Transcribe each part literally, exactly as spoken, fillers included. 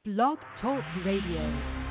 Blog Talk Radio.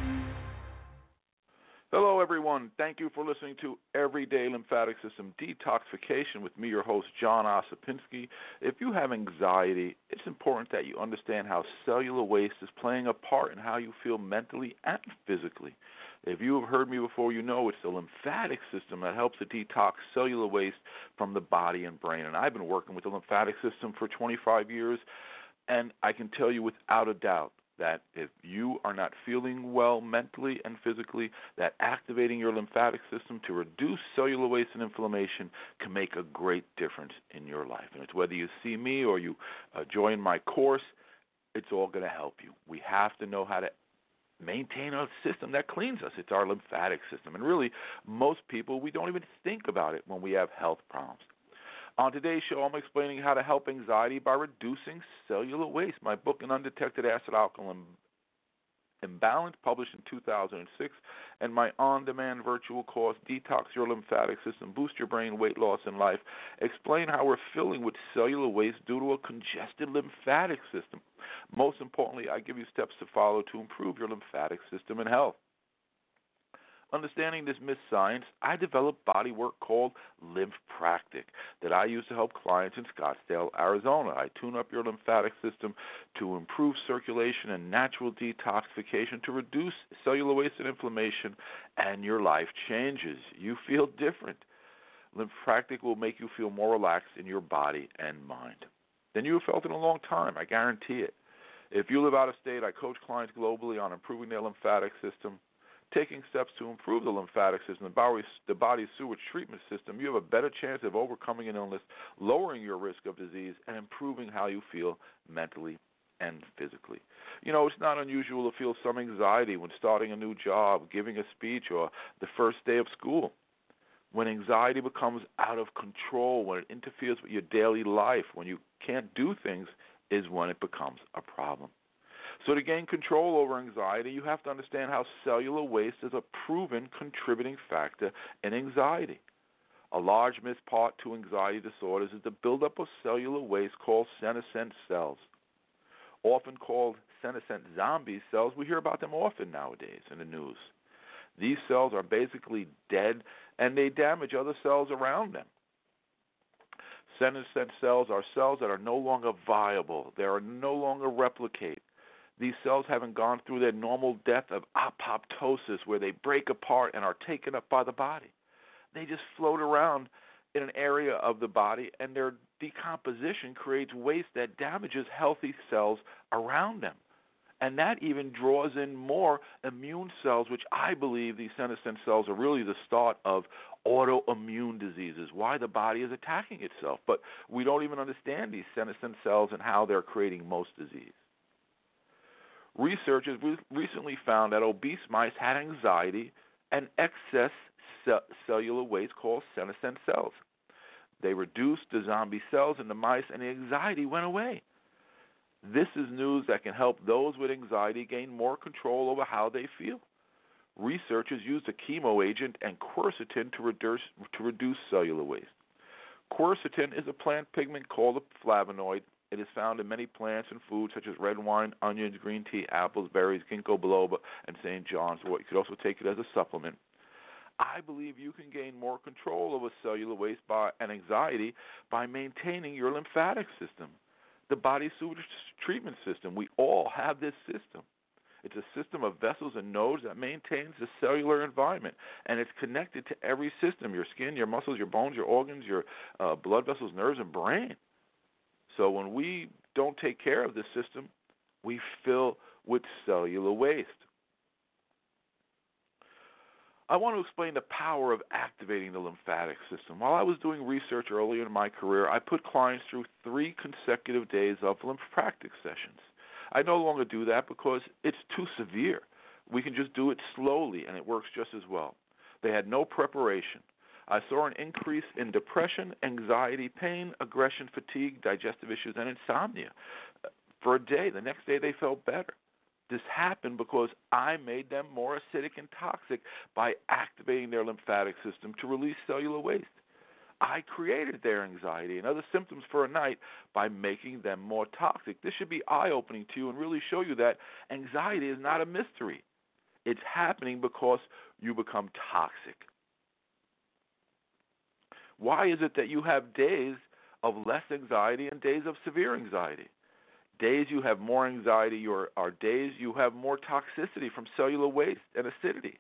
Hello, everyone. Thank you for listening to Everyday Lymphatic System Detoxification with me, your host, John Osipinski. If you have anxiety, it's important that you understand how cellular waste is playing a part in how you feel mentally and physically. If you have heard me before, you know it's the lymphatic system that helps to detox cellular waste from the body and brain. And I've been working with the lymphatic system for twenty-five years, and I can tell you without a doubt that if you are not feeling well mentally and physically, that activating your lymphatic system to reduce cellular waste and inflammation can make a great difference in your life. And it's whether you see me or you uh, join my course, it's all going to help you. We have to know how to maintain a system that cleans us. It's our lymphatic system. And really, most people, we don't even think about it when we have health problems. On today's show, I'm explaining how to help anxiety by reducing cellular waste. My book, An Undetected Acid Alkaline Imbalance, published in two thousand six, and my on-demand virtual course, Detox Your Lymphatic System, Boost Your Brain, Weight Loss, and Life, explain how we're filling with cellular waste due to a congested lymphatic system. Most importantly, I give you steps to follow to improve your lymphatic system and health. Understanding this myth science, I developed body work called LymphPractic that I use to help clients in Scottsdale, Arizona. I tune up your lymphatic system to improve circulation and natural detoxification to reduce cellular waste and inflammation, and your life changes. You feel different. LymphPractic will make you feel more relaxed in your body and mind than you have felt in a long time. I guarantee it. If you live out of state, I coach clients globally on improving their lymphatic system. Taking steps to improve the lymphatic system, the, body, the body's sewage treatment system, you have a better chance of overcoming an illness, lowering your risk of disease, and improving how you feel mentally and physically. You know, it's not unusual to feel some anxiety when starting a new job, giving a speech, or the first day of school. When anxiety becomes out of control, when it interferes with your daily life, when you can't do things, is when it becomes a problem. So to gain control over anxiety, you have to understand how cellular waste is a proven contributing factor in anxiety. A large missed part to anxiety disorders is the buildup of cellular waste called senescent cells. Often called senescent zombie cells, we hear about them often nowadays in the news. These cells are basically dead, and they damage other cells around them. Senescent cells are cells that are no longer viable. They are no longer replicate. These cells haven't gone through their normal death of apoptosis, where they break apart and are taken up by the body. They just float around in an area of the body, and their decomposition creates waste that damages healthy cells around them. And that even draws in more immune cells, which I believe these senescent cells are really the start of autoimmune diseases, why the body is attacking itself. But we don't even understand these senescent cells and how they're creating most disease. Researchers recently found that obese mice had anxiety and excess cellular waste called senescent cells. They reduced the zombie cells in the mice, and the anxiety went away. This is news that can help those with anxiety gain more control over how they feel. Researchers used a chemo agent and quercetin to reduce, to reduce cellular waste. Quercetin is a plant pigment called a flavonoid. It is found in many plants and foods such as red wine, onions, green tea, apples, berries, ginkgo biloba, and Saint John's wort. You could also take it as a supplement. I believe you can gain more control over cellular waste by, and anxiety by maintaining your lymphatic system, the body's sewage treatment system. We all have this system. It's a system of vessels and nodes that maintains the cellular environment, and it's connected to every system, your skin, your muscles, your bones, your organs, your uh, blood vessels, nerves, and brain. So when we don't take care of this system, we fill with cellular waste. I want to explain the power of activating the lymphatic system. While I was doing research earlier in my career, I put clients through three consecutive days of LymphPractic sessions. I no longer do that because it's too severe. We can just do it slowly, and it works just as well. They had no preparation. I saw an increase in depression, anxiety, pain, aggression, fatigue, digestive issues, and insomnia. For a day, the next day they felt better. This happened because I made them more acidic and toxic by activating their lymphatic system to release cellular waste. I created their anxiety and other symptoms for a night by making them more toxic. This should be eye-opening to you and really show you that anxiety is not a mystery. It's happening because you become toxic. Why is it that you have days of less anxiety and days of severe anxiety? Days you have more anxiety or are days you have more toxicity from cellular waste and acidity.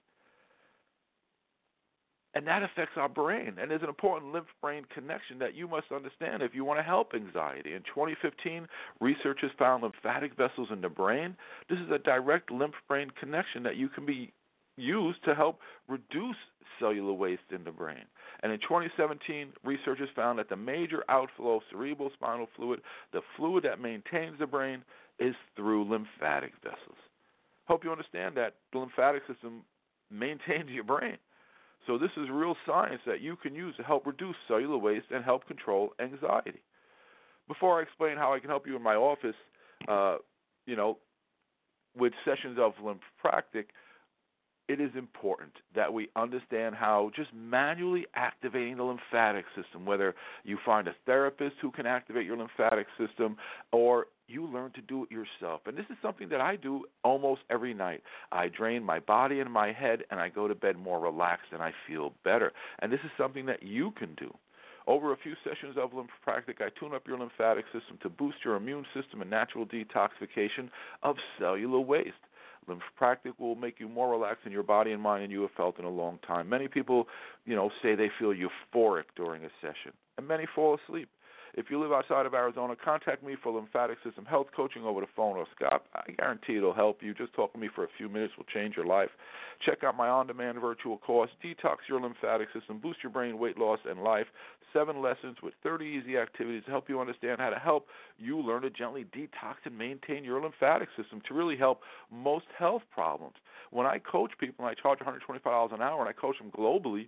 And that affects our brain. And there's an important lymph-brain connection that you must understand if you want to help anxiety. In twenty fifteen, researchers found lymphatic vessels in the brain. This is a direct lymph-brain connection that you can be used to help reduce cellular waste in the brain. And in twenty seventeen, researchers found that the major outflow of cerebral spinal fluid, the fluid that maintains the brain, is through lymphatic vessels. Hope you understand that the lymphatic system maintains your brain. So this is real science that you can use to help reduce cellular waste and help control anxiety. Before I explain how I can help you in my office, uh, you know, with sessions of Lymphpractic, it is important that we understand how just manually activating the lymphatic system, whether you find a therapist who can activate your lymphatic system or you learn to do it yourself. And this is something that I do almost every night. I drain my body and my head, and I go to bed more relaxed, and I feel better. And this is something that you can do. Over a few sessions of Lymphpractic, I tune up your lymphatic system to boost your immune system and natural detoxification of cellular waste. Lymphpractic will make you more relaxed in your body and mind than you have felt in a long time. Many people, you know, say they feel euphoric during a session, and many fall asleep. If you live outside of Arizona, contact me for lymphatic system health coaching over the phone or Skype. I guarantee it'll help you. Just talk to me for a few minutes will change your life. Check out my on-demand virtual course, Detox Your Lymphatic System, Boost Your Brain, Weight Loss, and Life. Seven lessons with thirty easy activities to help you understand how to help you learn to gently detox and maintain your lymphatic system to really help most health problems. When I coach people, and I charge one hundred twenty-five dollars an hour, and I coach them globally,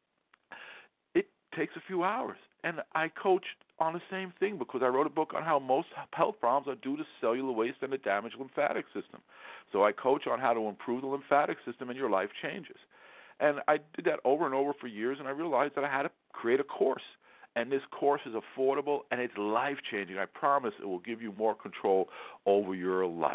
it takes a few hours. And I coach on the same thing because I wrote a book on how most health problems are due to cellular waste and the damaged lymphatic system. So I coach on how to improve the lymphatic system and your life changes. And I did that over and over for years, and I realized that I had to create a course. And this course is affordable, and it's life-changing. I promise it will give you more control over your life.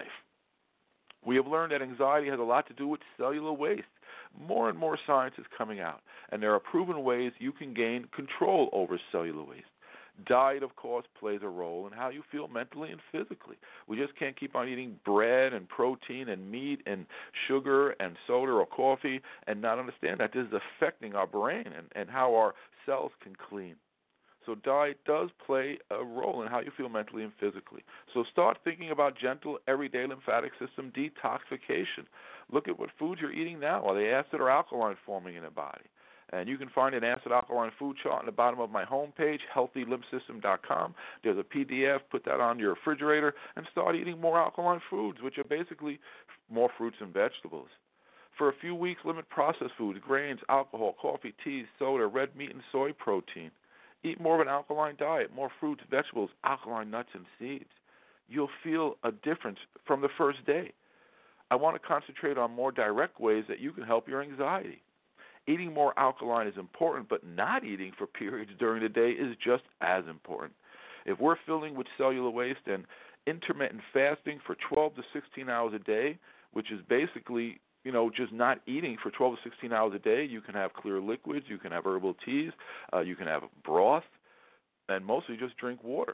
We have learned that anxiety has a lot to do with cellular waste. More and more science is coming out, and there are proven ways you can gain control over cellular waste. Diet, of course, plays a role in how you feel mentally and physically. We just can't keep on eating bread and protein and meat and sugar and soda or coffee and not understand that this is affecting our brain and, and how our cells can clean. So diet does play a role in how you feel mentally and physically. So start thinking about gentle, everyday lymphatic system detoxification. Look at what foods you're eating now. Are they acid or alkaline forming in the body? And you can find an acid-alkaline food chart on the bottom of my homepage, healthy lymph system dot com. There's a P D F. Put that on your refrigerator and start eating more alkaline foods, which are basically more fruits and vegetables. For a few weeks, limit processed foods, grains, alcohol, coffee, teas, soda, red meat, and soy protein. Eat more of an alkaline diet, more fruits, vegetables, alkaline nuts, and seeds. You'll feel a difference from the first day. I want to concentrate on more direct ways that you can help your anxiety. Eating more alkaline is important, but not eating for periods during the day is just as important. If we're filling with cellular waste, and intermittent fasting for twelve to sixteen hours a day, which is basically, you know, just not eating for twelve to sixteen hours a day, you can have clear liquids, you can have herbal teas, uh, you can have broth, and mostly just drink water.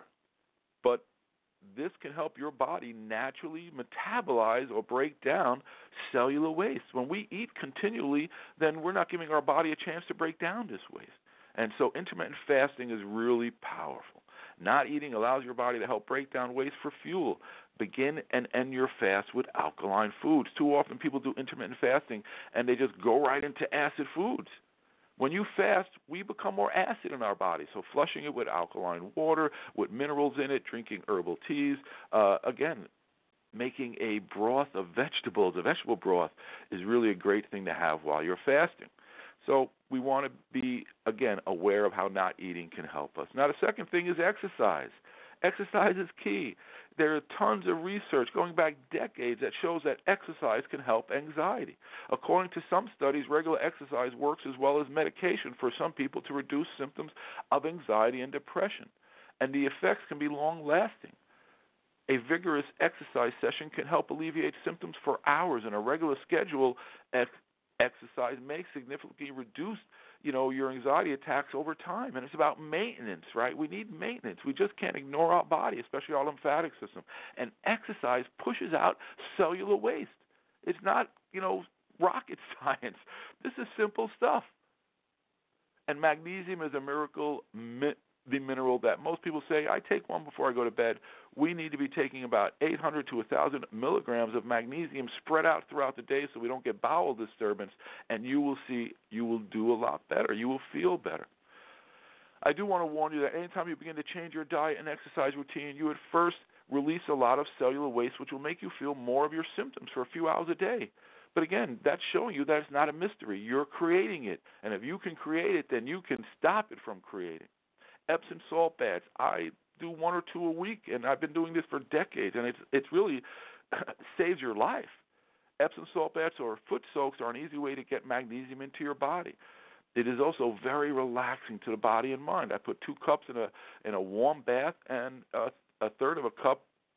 But this can help your body naturally metabolize or break down cellular waste. When we eat continually, then we're not giving our body a chance to break down this waste. And so intermittent fasting is really powerful. Not eating allows your body to help break down waste for fuel. Begin and end your fast with alkaline foods. Too often people do intermittent fasting and they just go right into acid foods. When you fast, we become more acid in our body. So flushing it with alkaline water, with minerals in it, drinking herbal teas, uh, again, making a broth of vegetables, a vegetable broth, is really a great thing to have while you're fasting. So we want to be, again, aware of how not eating can help us. Now, the second thing is exercise. Exercise is key. There are tons of research going back decades that shows that exercise can help anxiety. According to some studies, regular exercise works as well as medication for some people to reduce symptoms of anxiety and depression, and the effects can be long-lasting. A vigorous exercise session can help alleviate symptoms for hours, and a regular schedule ex- exercise may significantly reduce, you know, your anxiety attacks over time. And it's about maintenance, right? We need maintenance. We just can't ignore our body, especially our lymphatic system. And exercise pushes out cellular waste. It's not, you know, rocket science. This is simple stuff. And magnesium is a miracle, mi- the mineral that most people say, I take one before I go to bed. We need to be taking about eight hundred to one thousand milligrams of magnesium spread out throughout the day so we don't get bowel disturbance, and you will see you will do a lot better. You will feel better. I do want to warn you that anytime you begin to change your diet and exercise routine, you at first release a lot of cellular waste, which will make you feel more of your symptoms for a few hours a day. But again, that's showing you that it's not a mystery. You're creating it. And if you can create it, then you can stop it from creating. Epsom salt baths. I do one or two a week, and I've been doing this for decades, and it's it's really saves your life. Epsom salt baths or foot soaks are an easy way to get magnesium into your body. It is also very relaxing to the body and mind. I put two cups in a in a warm bath and a, a third of a cup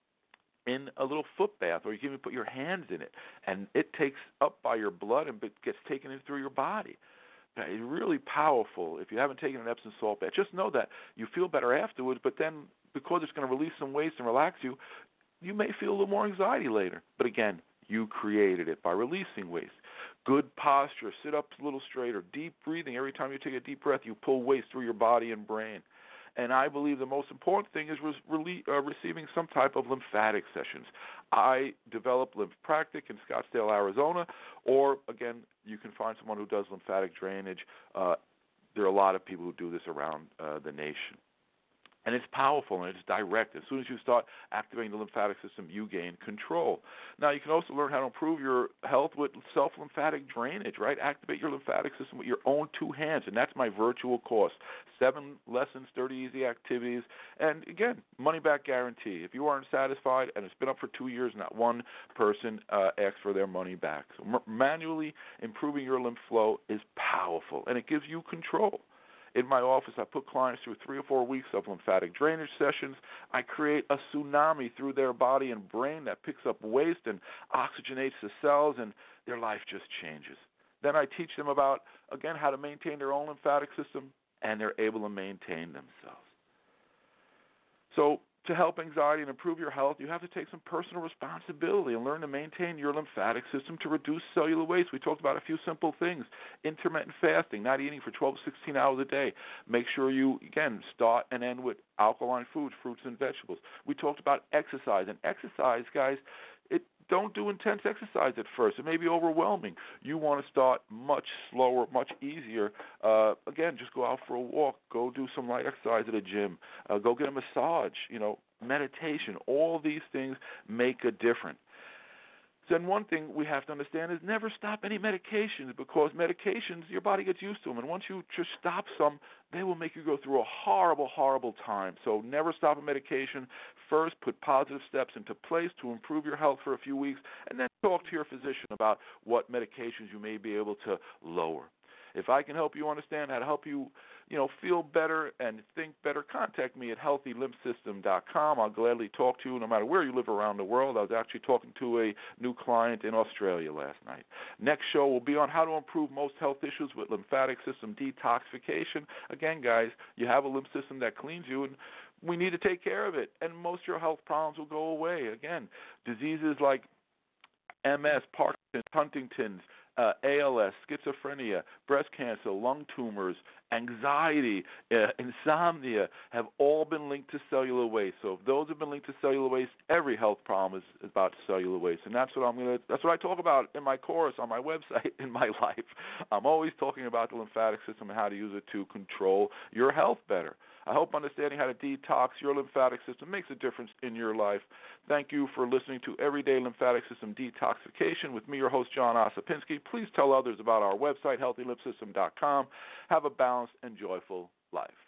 in a little foot bath, or you can even put your hands in it, and it takes up by your blood and gets taken in through your body. It's really powerful. If you haven't taken an Epsom salt bath, just know that you feel better afterwards, but then because it's going to release some waste and relax you, you may feel a little more anxiety later. But again, you created it by releasing waste. Good posture, sit up a little straighter, deep breathing. Every time you take a deep breath, you pull waste through your body and brain. And I believe the most important thing is re- uh, receiving some type of lymphatic sessions. I developed Lymphpractic in Scottsdale, Arizona, or, again, you can find someone who does lymphatic drainage. Uh, there are a lot of people who do this around uh, the nation. And it's powerful and it's direct. As soon as you start activating the lymphatic system, you gain control. Now, you can also learn how to improve your health with self-lymphatic drainage, right? Activate your lymphatic system with your own two hands, and that's my virtual course. Seven lessons, thirty easy activities, and, again, money-back guarantee. If you aren't satisfied and it's been up for two years, not one person uh, asks for their money back. So m- manually improving your lymph flow is powerful, and it gives you control. In my office, I put clients through three or four weeks of lymphatic drainage sessions. I create a tsunami through their body and brain that picks up waste and oxygenates the cells, and their life just changes. Then I teach them about, again, how to maintain their own lymphatic system, and they're able to maintain themselves. So to help anxiety and improve your health, you have to take some personal responsibility and learn to maintain your lymphatic system to reduce cellular waste. We talked about a few simple things. Intermittent fasting, not eating for twelve to sixteen hours a day. Make sure you, again, start and end with alkaline foods, fruits and vegetables. We talked about exercise. And exercise, guys, it don't do intense exercise at first. It may be overwhelming. You want to start much slower, much easier. Uh, again, just go out for a walk. Go do some light exercise at a gym. Uh, go get a massage, you know, meditation. All these things make a difference. Then one thing we have to understand is never stop any medications, because medications, your body gets used to them. And once you just stop some, they will make you go through a horrible, horrible time. So never stop a medication. First, put positive steps into place to improve your health for a few weeks, and then talk to your physician about what medications you may be able to lower. If I can help you understand how to help you, you know, feel better and think better, contact me at healthy lymph system dot com. I'll gladly talk to you no matter where you live around the world. I was actually talking to a new client in Australia last night. Next show will be on how to improve most health issues with lymphatic system detoxification. Again, guys, you have a lymph system that cleans you, and we need to take care of it, and most of your health problems will go away. Again, diseases like M S, Parkinson's, Huntington's, Uh, A L S, schizophrenia, breast cancer, lung tumors, anxiety, uh, insomnia have all been linked to cellular waste. So if those have been linked to cellular waste, every health problem is about cellular waste, and that's what I'm gonna. That's what I talk about in my course, on my website, in my life. I'm always talking about the lymphatic system and how to use it to control your health better. I hope understanding how to detox your lymphatic system makes a difference in your life. Thank you for listening to Everyday Lymphatic System Detoxification with me, your host, John Osipinski. Please tell others about our website, healthy lymph system dot com. Have a balanced and joyful life.